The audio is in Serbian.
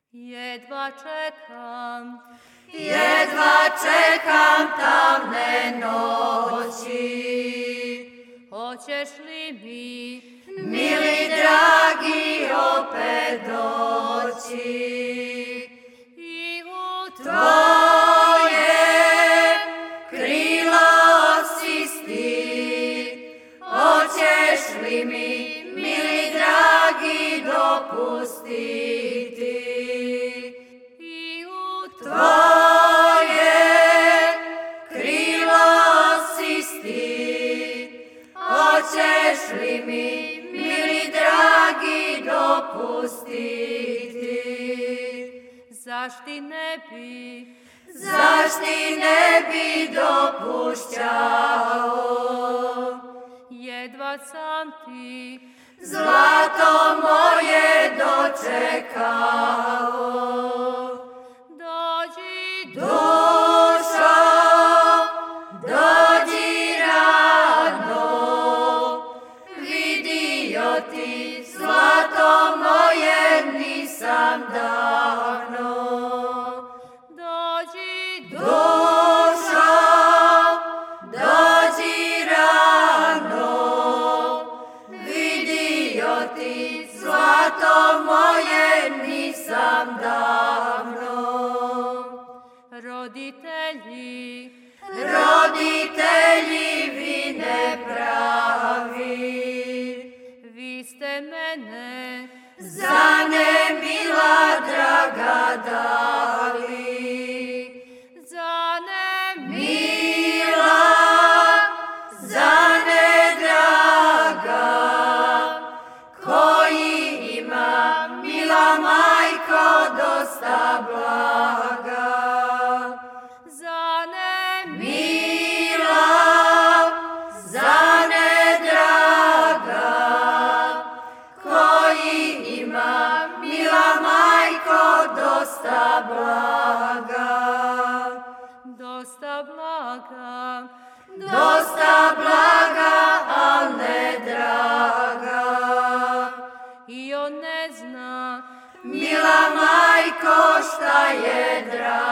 Jedva čekam tamne noći. Hoćeš li mi, mili dragi, opet doći i u tvoje krilo osisti? Hoćeš li mi, mili dragi, dopustiti i u tvoje krilo osisti? Hoćeš li mi, mili dragi, dopustiti? zašti ne bi dopušćao? Jedva sam ti, Zlato moje dočekao. dođi, Dušo, dođi rano, vidio ti zlato moje nisam davno. dođi, Dušo, dođi rano, vidio ti zlato moje nisam davno. Roditelji vi nepravi, vi ste mene zanemila draga dali. zanemila, Zane draga, koji ima, mila majko, dosta blaga. zanemila, Zane draga, koji ima, mila majko, dosta blaga. dosta blaga, Dosta blaga, al ne draga. i on ne zna, Mila majko, šta je draga?